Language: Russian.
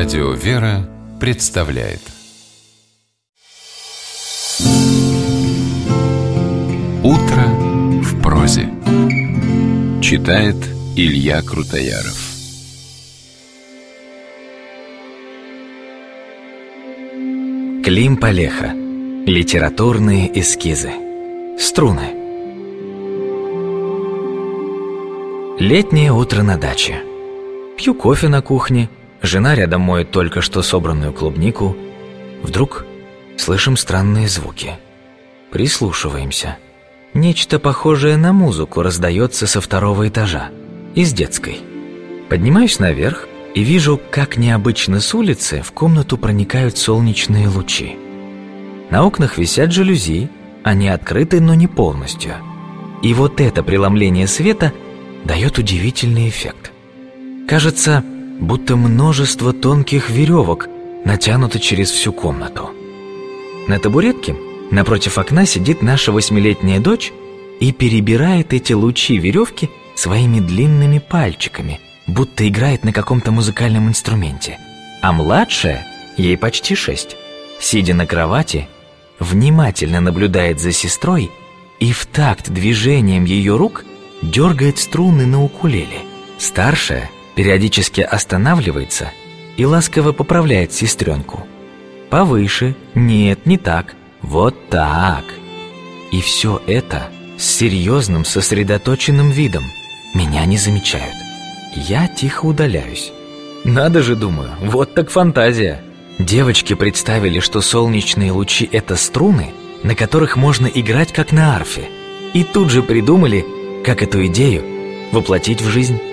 Радио «Вера» представляет «Утро в прозе». Читает Илья Крутояров. Клим Палеха. Литературные эскизы. Струны. Летнее утро на даче. Пью кофе на кухне. Жена рядом моет только что собранную клубнику. Вдруг слышим странные звуки. Прислушиваемся. Нечто похожее на музыку раздается со второго этажа, из детской. Поднимаюсь наверх и вижу, как необычно с улицы в комнату проникают солнечные лучи. На окнах висят жалюзи, они открыты, но не полностью. И вот это преломление света дает удивительный эффект. Кажется, будто множество тонких веревок натянуто через всю комнату. На табуретке напротив окна сидит наша 8-летняя дочь и перебирает эти лучи веревки своими длинными пальчиками, будто играет на каком-то музыкальном инструменте. А младшая, ей почти 6, сидя на кровати, внимательно наблюдает за сестрой и в такт движением ее рук дергает струны на укулеле. Старшая периодически останавливается и ласково поправляет сестренку. Повыше, нет, не так, вот так. И все это с серьезным сосредоточенным видом. Меня не замечают. Я тихо удаляюсь. Надо же, думаю, вот так фантазия. Девочки представили, что солнечные лучи – это струны, на которых можно играть как на арфе. И тут же придумали, как эту идею воплотить в жизнь.